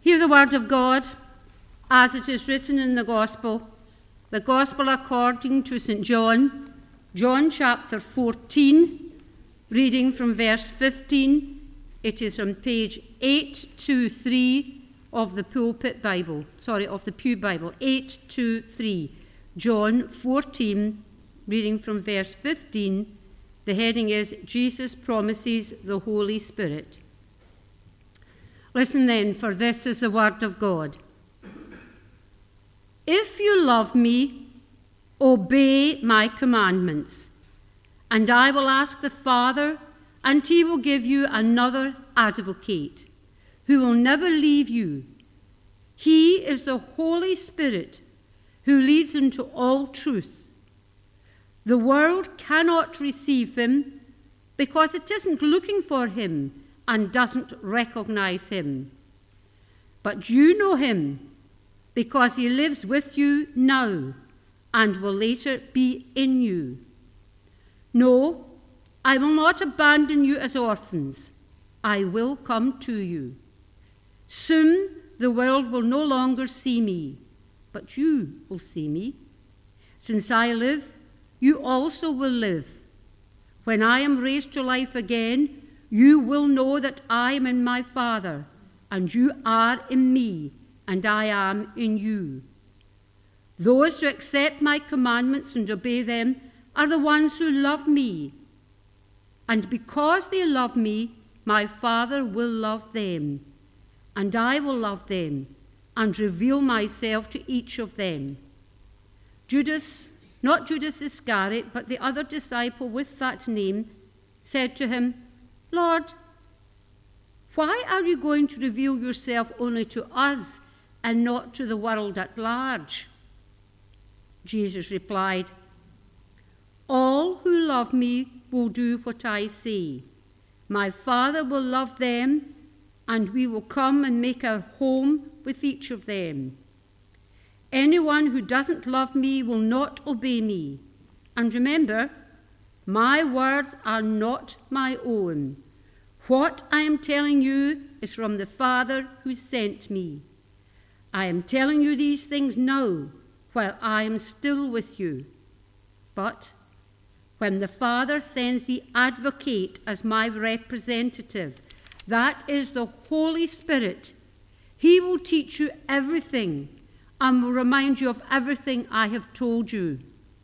Hear the word of God as it is written in the Gospel according to St. John, John chapter 14, reading from verse 15. It is on page 823 of the Pulpit Bible, of the Pew Bible, 823. John 14, reading from verse 15. The heading is Jesus Promises the Holy Spirit. Listen then, for this is the word of God. If you love me, obey my commandments, and I will ask the Father, and he will give you another advocate, who will never leave you. He is the Holy Spirit, who leads into all truth. The world cannot receive him, because it isn't looking for him and doesn't recognize him. But you know him, because he lives with you now and will later be in you. No, I will not abandon you as orphans. I will come to you. Soon the world will no longer see me, but you will see me. Since I live, you also will live. When I am raised to life again, you will know that I am in my Father, and you are in me, and I am in you. Those who accept my commandments and obey them are the ones who love me. And because they love me, my Father will love them, and I will love them and reveal myself to each of them. Judas, not Judas Iscariot, but the other disciple with that name, said to him, Lord, why are you going to reveal yourself only to us and not to the world at large? Jesus replied, all who love me will do what I say. My Father will love them, and we will come and make our home with each of them. Anyone who doesn't love me will not obey me. And remember, my words are not my own. What I am telling you is from the Father who sent me. I am telling you these things now, while I am still with you. But when the Father sends the Advocate as my representative, that is the Holy Spirit, he will teach you everything and will remind you of everything I have told you.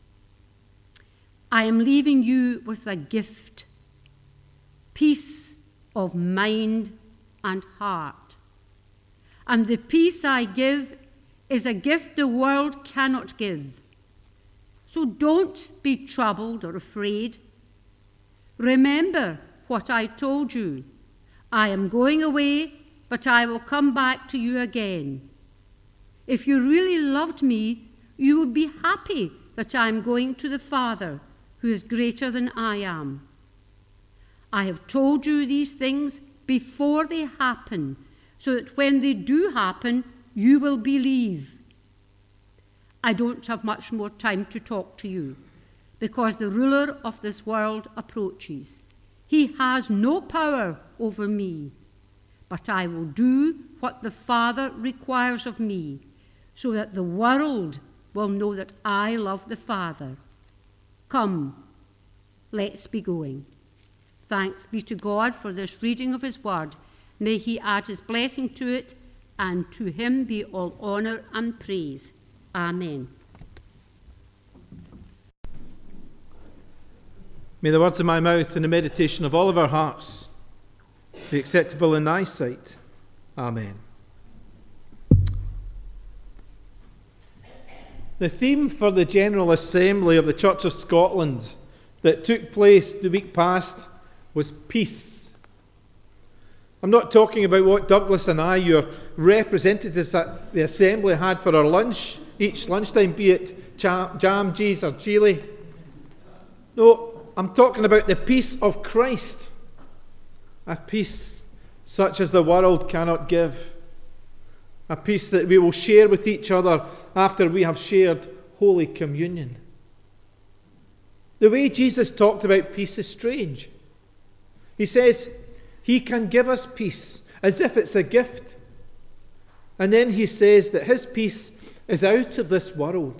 I am leaving you with a gift, peace of mind and heart. And the peace I give is a gift the world cannot give. So don't be troubled or afraid. Remember what I told you. I am going away, but I will come back to you again. If you really loved me, you would be happy that I am going to the Father, who is greater than I am. I have told you these things before they happen, so that when they do happen, you will believe. I don't have much more time to talk to you, because the ruler of this world approaches. He has no power over me, but I will do what the Father requires of me, so that the world will know that I love the Father. Come, let's be going. Thanks be to God for this reading of his word. May he add his blessing to it, and to him be all honour and praise. Amen. May the words of my mouth and the meditation of all of our hearts be acceptable in thy sight. Amen. The theme for the General Assembly of the Church of Scotland that took place the week past was peace. I'm not talking about what Douglas and I, your representatives at the Assembly, had for our lunch each lunchtime, be it jam, cheese or chili. No, I'm talking about the peace of Christ, a peace such as the world cannot give, a peace that we will share with each other after we have shared Holy Communion. The way Jesus talked about peace is strange. He says he can give us peace as if it's a gift. And then he says that his peace is out of this world.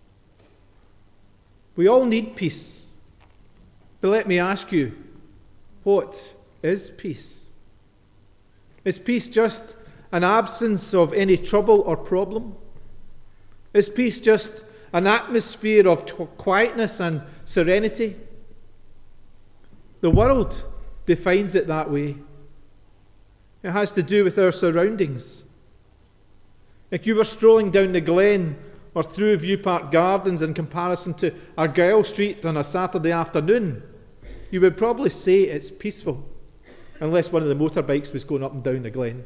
We all need peace. But let me ask you, what is peace? Is peace just an absence of any trouble or problem? Is peace just an atmosphere of quietness and serenity? The world defines it that way. It has to do with our surroundings. If you were strolling down the Glen or through View Park Gardens in comparison to Argyle Street on a Saturday afternoon, you would probably say it's peaceful, unless one of the motorbikes was going up and down the Glen.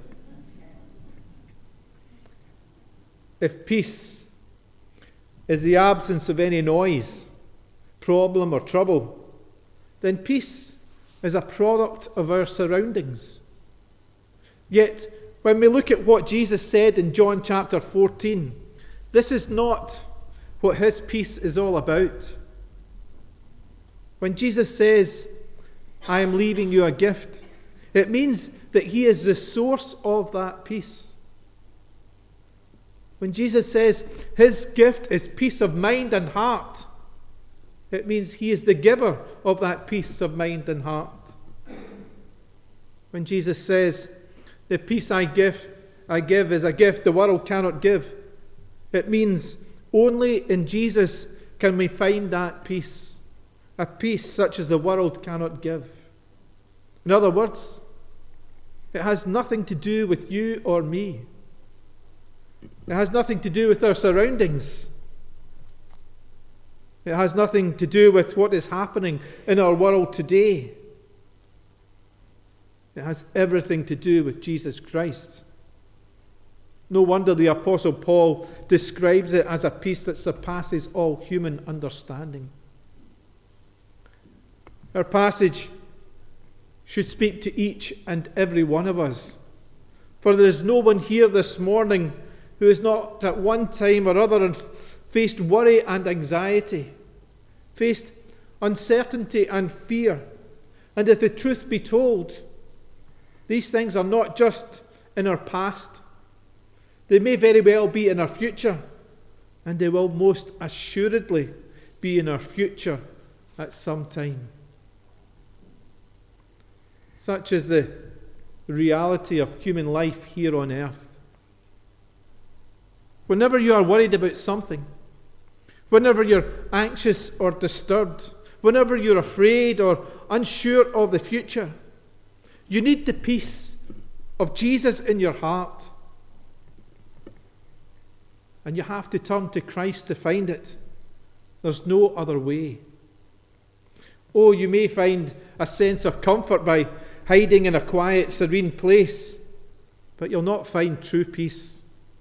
If peace is the absence of any noise, problem or trouble, then peace is a product of our surroundings. Yet, when we look at what Jesus said in John chapter 14, this is not what his peace is all about. When Jesus says, I am leaving you a gift, it means that he is the source of that peace. When Jesus says his gift is peace of mind and heart, it means he is the giver of that peace of mind and heart. When Jesus says, the peace I give is a gift the world cannot give, it means only in Jesus can we find that peace, a peace such as the world cannot give. In other words, it has nothing to do with you or me. It has nothing to do with our surroundings. It has nothing to do with what is happening in our world today. It has everything to do with Jesus Christ. No wonder the Apostle Paul describes it as a peace that surpasses all human understanding. Our passage should speak to each and every one of us. For there is no one here this morning who has not at one time or other faced worry and anxiety, faced uncertainty and fear. And if the truth be told, these things are not just in our past. They may very well be in our future, and they will most assuredly be in our future at some time. Such is the reality of human life here on earth. Whenever you are worried about something, whenever you're anxious or disturbed, whenever you're afraid or unsure of the future, you need the peace of Jesus in your heart. And you have to turn to Christ to find it. There's no other way. Oh, you may find a sense of comfort by hiding in a quiet, serene place, but you'll not find true peace.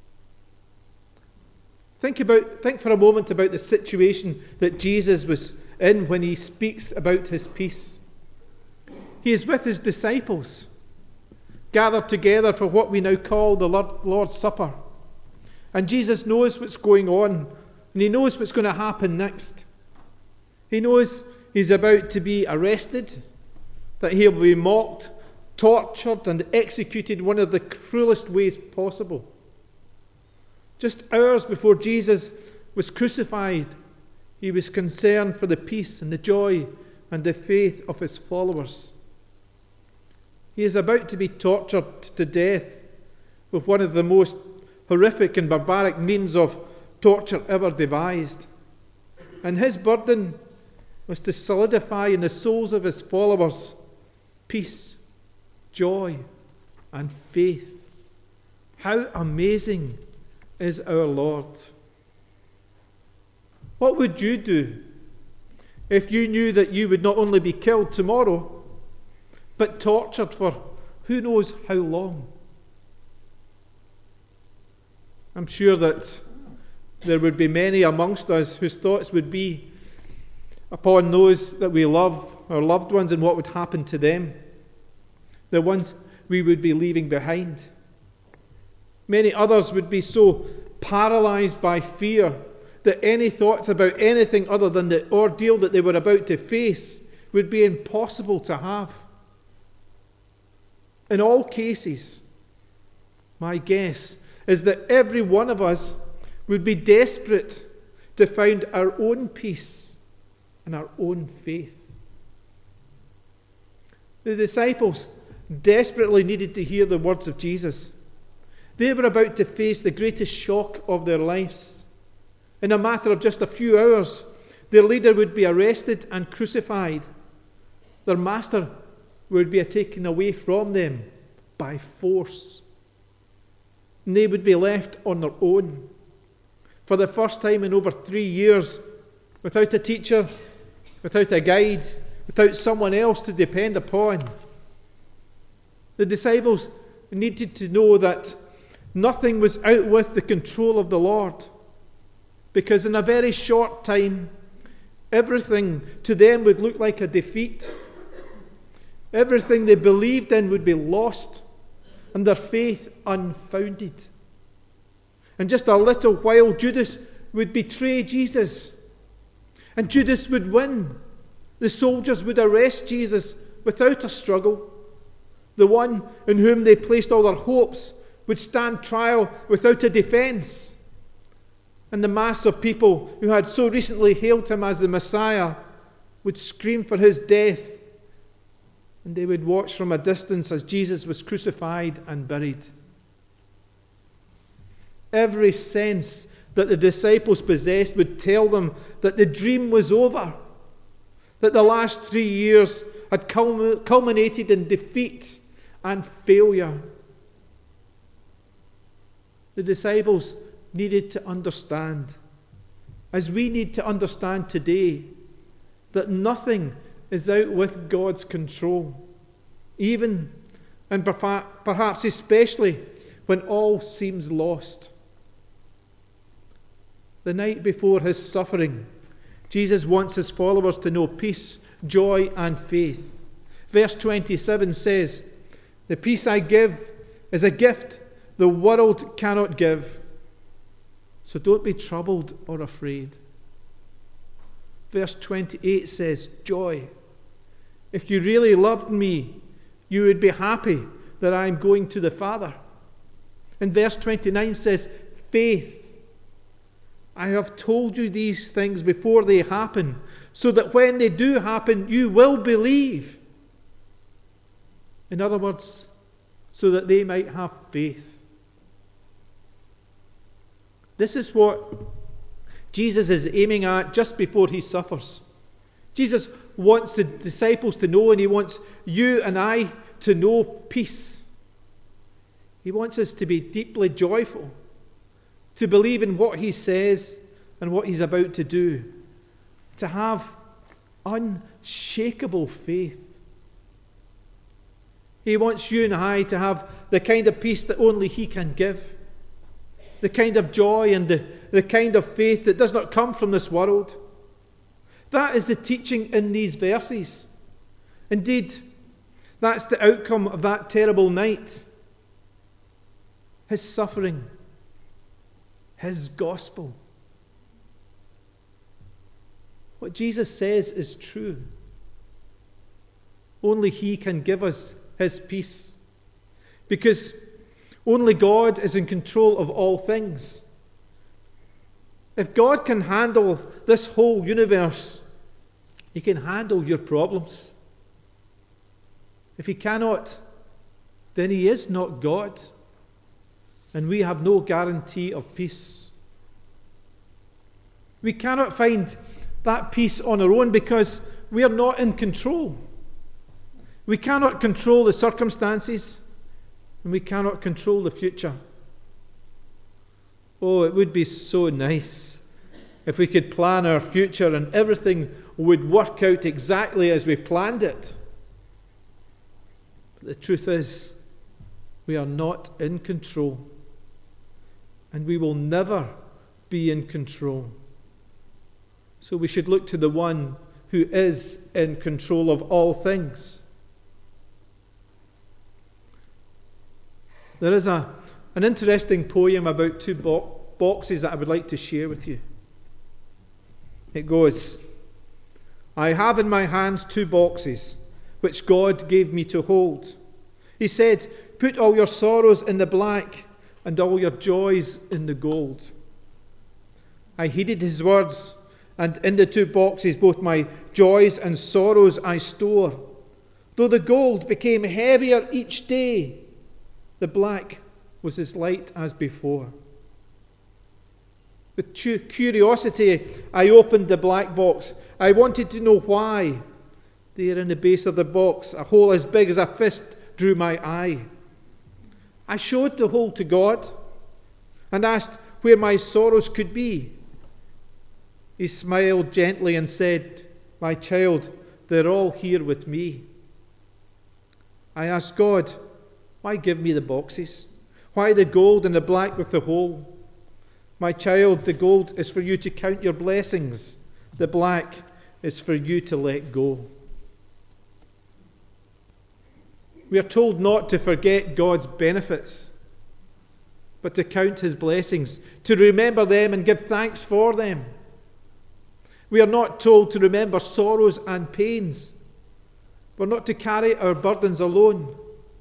Think for a moment about the situation that Jesus was in when he speaks about his peace. He is with his disciples, gathered together for what we now call the Lord's Supper. And Jesus knows what's going on, and he knows what's going to happen next. He knows he's about to be arrested, that he'll be mocked, tortured, and executed in one of the cruelest ways possible. Just hours before Jesus was crucified, he was concerned for the peace and the joy and the faith of his followers. He is about to be tortured to death with one of the most horrific and barbaric means of torture ever devised. And his burden was to solidify in the souls of his followers peace, joy, and faith. How amazing is our Lord! What would you do if you knew that you would not only be killed tomorrow, but tortured for who knows how long? I'm sure that there would be many amongst us whose thoughts would be upon those that we love, our loved ones, and what would happen to them, the ones we would be leaving behind. Many others would be so paralyzed by fear that any thoughts about anything other than the ordeal that they were about to face would be impossible to have. In all cases, my guess is that every one of us would be desperate to find our own peace and our own faith. The disciples desperately needed to hear the words of Jesus. They were about to face the greatest shock of their lives. In a matter of just a few hours, their leader would be arrested and crucified. Their master would be taken away from them by force. And they would be left on their own for the first time in over 3 years, without a teacher, without a guide, without someone else to depend upon. The disciples needed to know that nothing was out with the control of the Lord, because in a very short time, everything to them would look like a defeat. Everything they believed in would be lost, and their faith unfounded. In just a little while, Judas would betray Jesus, and Judas would win. The soldiers would arrest Jesus without a struggle. The one in whom they placed all their hopes would stand trial without a defense. And the mass of people who had so recently hailed him as the Messiah would scream for his death. And they would watch from a distance as Jesus was crucified and buried. Every sense that the disciples possessed would tell them that the dream was over, that the last 3 years had culminated in defeat and failure. The disciples needed to understand, as we need to understand today, that nothing is out with God's control, even and perhaps especially when all seems lost. The night before his suffering, Jesus wants his followers to know peace, joy, and faith. Verse 27 says, "The peace I give is a gift the world cannot give. So don't be troubled or afraid." Verse 28 says, "Joy. If you really loved me, you would be happy that I am going to the Father." And verse 29 says, "Faith. I have told you these things before they happen, so that when they do happen, you will believe." In other words, so that they might have faith. This is what Jesus is aiming at just before he suffers. Jesus wants the disciples to know, and he wants you and I to know peace. He wants us to be deeply joyful, to believe in what he says and what he's about to do, to have unshakable faith. He wants you and I to have the kind of peace that only he can give, the kind of joy and the kind of faith that does not come from this world. That is the teaching in these verses. Indeed, that's the outcome of that terrible night. His suffering, his gospel. What Jesus says is true. Only he can give us his peace, because only God is in control of all things. If God can handle this whole universe, he can handle your problems. If he cannot, then he is not God, and we have no guarantee of peace. We cannot find that peace on our own because we are not in control. We cannot control the circumstances, and we cannot control the future. Oh, it would be so nice if we could plan our future and everything would work out exactly as we planned it. But the truth is, we are not in control, and we will never be in control. So we should look to the one who is in control of all things. There is an interesting poem about two boxes that I would like to share with you. It goes, "I have in my hands 2 boxes, which God gave me to hold. He said, 'Put all your sorrows in the black, and all your joys in the gold. I heeded his words, and in the 2 boxes both my joys and sorrows I store. Though the gold became heavier each day, the black was as light as before. With curiosity, I opened the black box. I wanted to know why. There in the base of the box, a hole as big as a fist drew my eye. I showed the hole to God and asked where my sorrows could be. He smiled gently and said, "My child, they're all here with me." I asked God, "Why give me the boxes? Why the gold and the black with the hole? My child, the gold is for you to count your blessings. The black is for you to let go." We are told not to forget God's benefits, but to count his blessings, to remember them and give thanks for them. We are not told to remember sorrows and pains. We're not to carry our burdens alone.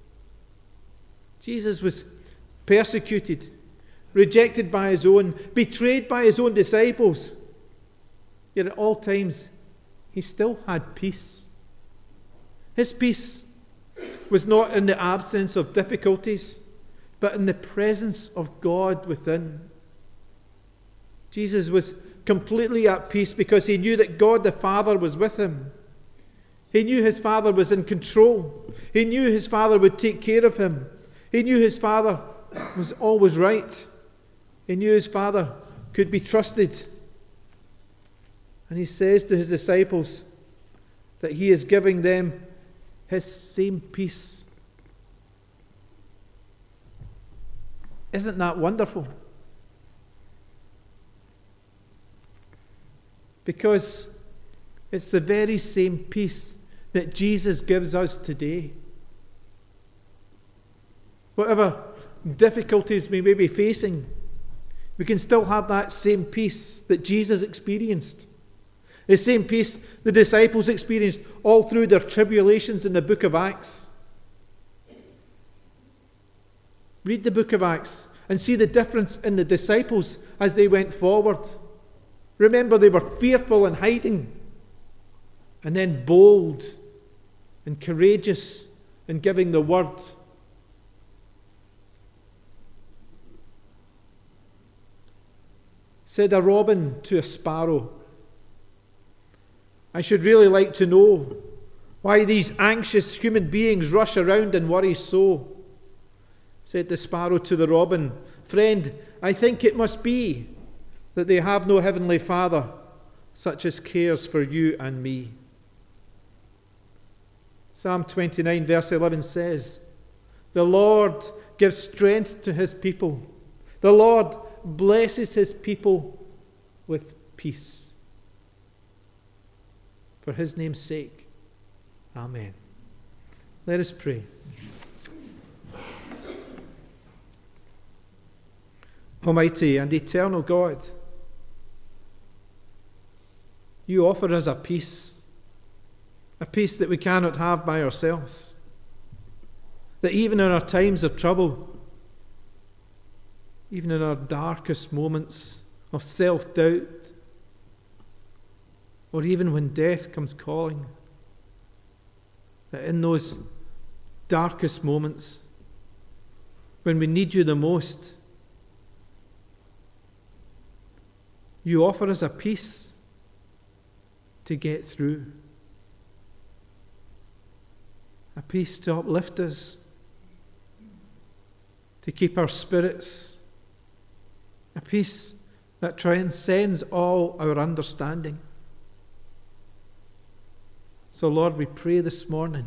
Jesus was persecuted, rejected by his own, betrayed by his own disciples. Yet at all times, he still had peace. His peace was not in the absence of difficulties, but in the presence of God within. Jesus was completely at peace because he knew that God the Father was with him. He knew his Father was in control. He knew his Father would take care of him. He knew his Father was always right. He knew his Father could be trusted. And he says to his disciples that he is giving them his same peace. Isn't that wonderful? Because it's the very same peace that Jesus gives us today. Whatever difficulties we may be facing, we can still have that same peace that Jesus experienced. The same peace the disciples experienced all through their tribulations in the book of Acts. Read the book of Acts and see the difference in the disciples as they went forward. Remember, they were fearful and hiding, and then bold and courageous in giving the word. Said a robin to a sparrow, "I should really like to know why these anxious human beings rush around and worry so." Said the sparrow to the robin, "Friend, I think it must be that they have no heavenly Father such as cares for you and me." Psalm 29 verse 11 says, "The Lord gives strength to his people. The Lord blesses his people with peace." For his name's sake, amen. Let us pray. Almighty and eternal God, you offer us a peace that we cannot have by ourselves. That even in our times of trouble, even in our darkest moments of self-doubt, or even when death comes calling, that in those darkest moments, when we need you the most, you offer us a peace to get through. A peace to uplift us, to keep our spirits, a peace that transcends all our understanding. So, Lord, we pray this morning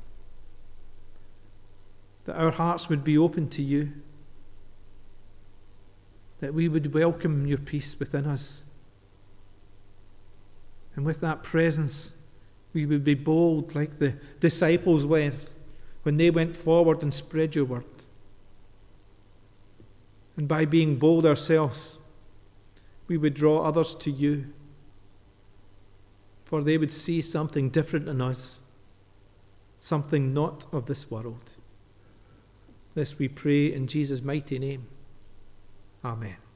that our hearts would be open to you, that we would welcome your peace within us. And with that presence, we would be bold like the disciples were when they went forward and spread your word. And by being bold ourselves, we would draw others to you, for they would see something different in us, something not of this world. This we pray in Jesus' mighty name. Amen.